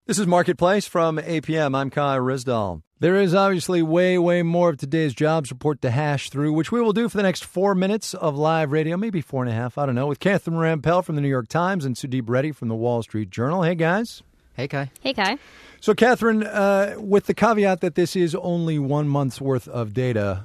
This is Marketplace from APM. I'm Kai Rizdal. There is obviously way more of today's jobs report to hash through, which we will do for the next 4 minutes of live radio, maybe 4.5, I don't know, with Catherine Rampell from the New York Times and Sudeep Reddy from the Wall Street Journal. Hey, guys. Hey, Kai. Hey, Kai. So, Catherine, with the caveat that this is only 1 month's worth of data,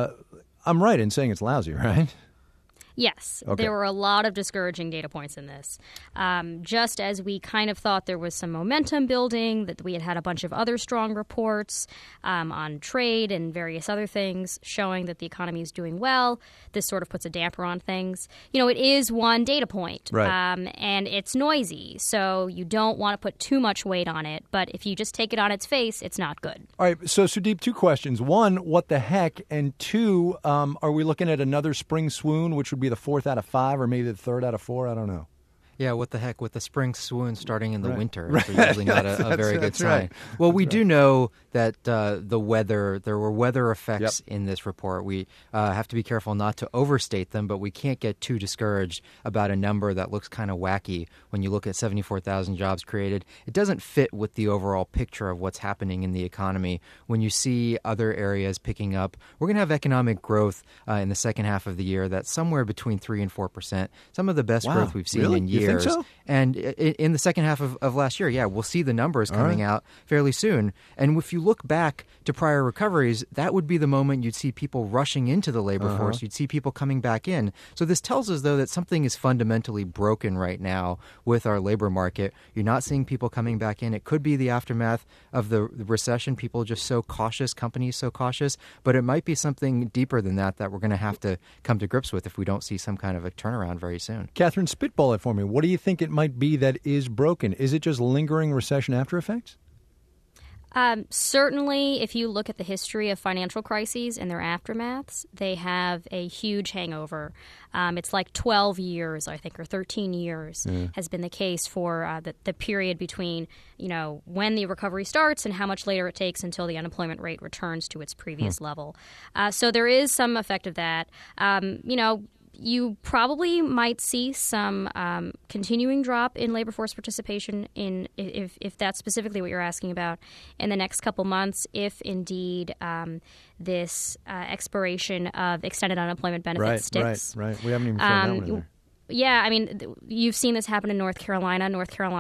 I'm right in saying it's lousy, right? Yes, Okay. There were a lot of discouraging data points in this. Just as we kind of thought there was some momentum building, that we had a bunch of other strong reports on trade and various other things showing that the economy is doing well, this sort of puts a damper on things. You know, it is one data point, right. And it's noisy, so you don't want to put too much weight on it. But if you just take it on its face, it's not good. All right, so Sudeep, 2 questions. 1, what the heck? And 2, are we looking at another spring swoon, which would be the 4th out of 5 or maybe the 3rd out of 4? I don't know. Yeah, what the heck with the spring swoon starting in the winter? Right. It's usually not a very good sign. Right. Well, we do know that there were weather effects in this report. We have to be careful not to overstate them, but we can't get too discouraged about a number that looks kind of wacky when you look at 74,000 jobs created. It doesn't fit with the overall picture of what's happening in the economy. When you see other areas picking up, we're going to have economic growth in the second half of the year that's somewhere between 3% and 4%. Some of the best growth we've seen in years. You think so? And in the second half of last year, we'll see the numbers coming out fairly soon. And if you look back to prior recoveries, that would be the moment you'd see people rushing into the labor force. You'd see people coming back in. So this tells us, though, that something is fundamentally broken right now with our labor market. You're not seeing people coming back in. It could be the aftermath of the recession, people just so cautious, companies so cautious. But it might be something deeper than that we're going to have to come to grips with if we don't see some kind of a turnaround very soon. Catherine, spitball it for me. What do you think it might be that is broken? Is it just lingering recession after effects? Certainly, if you look at the history of financial crises and their aftermaths, they have a huge hangover. It's like 12 years, I think, or 13 years has been the case for the period between, when the recovery starts and how much later it takes until the unemployment rate returns to its previous level. So there is some effect of that. You probably might see some continuing drop in labor force participation if that's specifically what you're asking about in the next couple months, if indeed this expiration of extended unemployment benefits sticks. Right. We haven't even thrown that one in there. Yeah, I mean, you've seen this happen in North Carolina.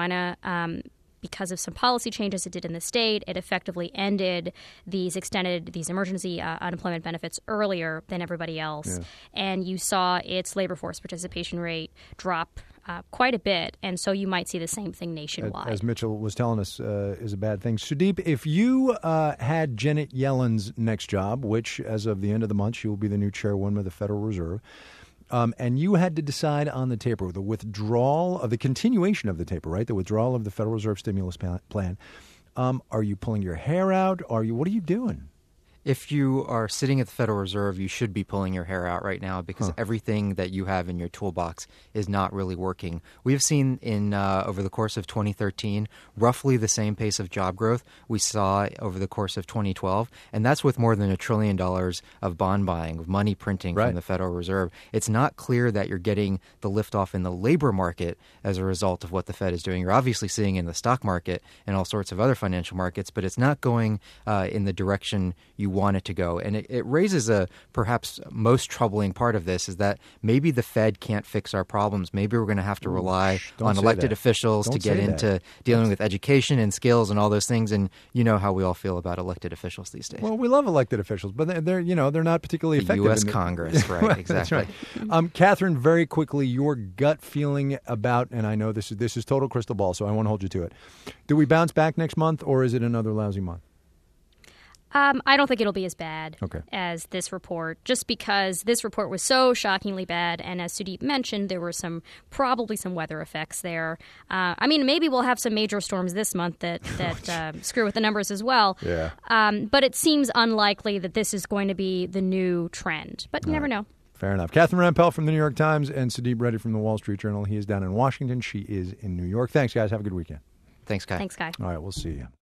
Because of some policy changes it did in the state, it effectively ended these emergency unemployment benefits earlier than everybody else. Yeah. And you saw its labor force participation rate drop quite a bit. And so you might see the same thing nationwide. As Mitchell was telling us, is a bad thing. Sudeep, if you had Janet Yellen's next job, which as of the end of the month, she will be the new chairwoman of the Federal Reserve, and you had to decide on the taper, the withdrawal of the continuation of the taper, right? The withdrawal of the Federal Reserve stimulus plan. Are you pulling your hair out? What are you doing? If you are sitting at the Federal Reserve, you should be pulling your hair out right now because everything that you have in your toolbox is not really working. We have seen over the course of 2013 roughly the same pace of job growth we saw over the course of 2012, and that's with more than $1 trillion of bond buying, of money printing from the Federal Reserve. It's not clear that you're getting the liftoff in the labor market as a result of what the Fed is doing. You're obviously seeing in the stock market and all sorts of other financial markets, but it's not going in the direction you want it to go. And it raises a perhaps most troubling part of this is that maybe the Fed can't fix our problems. Maybe we're going to have to rely on elected officials to get into dealing with education and skills and all those things. And you know how we all feel about elected officials these days. Well, we love elected officials, but they're not particularly effective. The U.S. Congress, right? Exactly. That's right. Catherine, very quickly, your gut feeling about, and I know this is total crystal ball, so I won't hold you to it. Do we bounce back next month, or is it another lousy month? I don't think it'll be as bad as this report, just because this report was so shockingly bad. And as Sudeep mentioned, there were probably some weather effects there. Maybe we'll have some major storms this month that screw with the numbers as well. Yeah. But it seems unlikely that this is going to be the new trend. But you never know. Fair enough. Catherine Rampell from the New York Times and Sudeep Reddy from the Wall Street Journal. He is down in Washington. She is in New York. Thanks, guys. Have a good weekend. Thanks, Kai. Thanks, Kai. All right, we'll see you.